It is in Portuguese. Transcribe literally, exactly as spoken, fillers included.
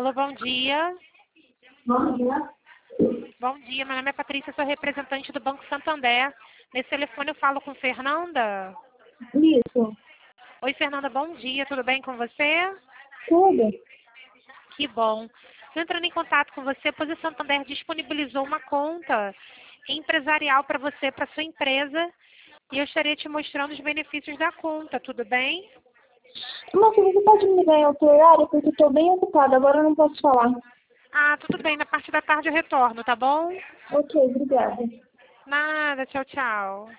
Alô, bom dia. Bom dia. Bom dia, meu nome é Patrícia, sou representante do Banco Santander. Nesse telefone eu falo com Fernanda. Isso. Oi, Fernanda, bom dia, tudo bem com você? Tudo? Que bom. Estou entrando em contato com você, pois o Santander disponibilizou uma conta empresarial para você, para sua empresa, e eu estaria te mostrando os benefícios da conta, tudo bem? Moça, você pode me ligar em outro horário? Porque estou bem ocupada, agora eu não posso falar. Ah, tudo bem, na parte da tarde eu retorno, tá bom? Ok, obrigada. Nada, tchau, tchau.